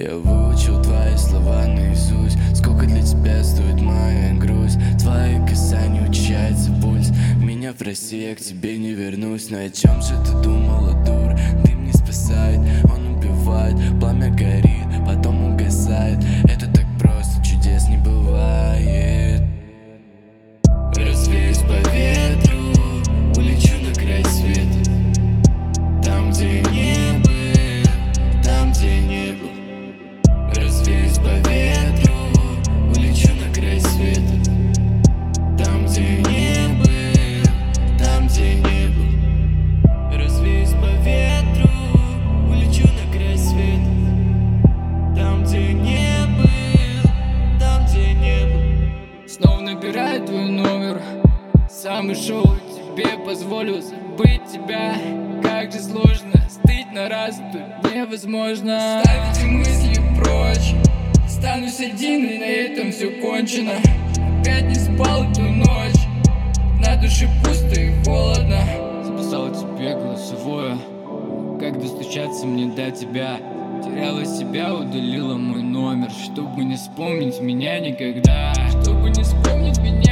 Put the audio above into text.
Я выучил твои слова наизусть. Сколько для тебя стоит моя грусть? Твои касания учащается пульс. Меня прости, я к тебе не вернусь. Но о чем же ты думала, дура? Дым не спасает, он убивает. Пламя горит, потом угасает. Это так просто, чудес не бывает. Развеюсь по ветру, улечу на край света. Там, где не был, там, где не был. Развеюсь по ветру, улечу на край света. Там, где не был, там, где не был. Развеюсь по ветру, улечу на край света. Там, где не был, там, где не был. Снова набираю твой номер, сам ушел, тебе позволю забыть тебя. Как же сложно, стыть на раз тут невозможно. Ставите мысли прочь, останусь один, и на этом все кончено. Опять не спал эту ночь, на душе пусто и холодно. Записал тебе голосовое, как достучаться мне до тебя. Теряла себя, удалила мой номер, чтобы не вспомнить меня никогда. Чтобы не вспомнить меня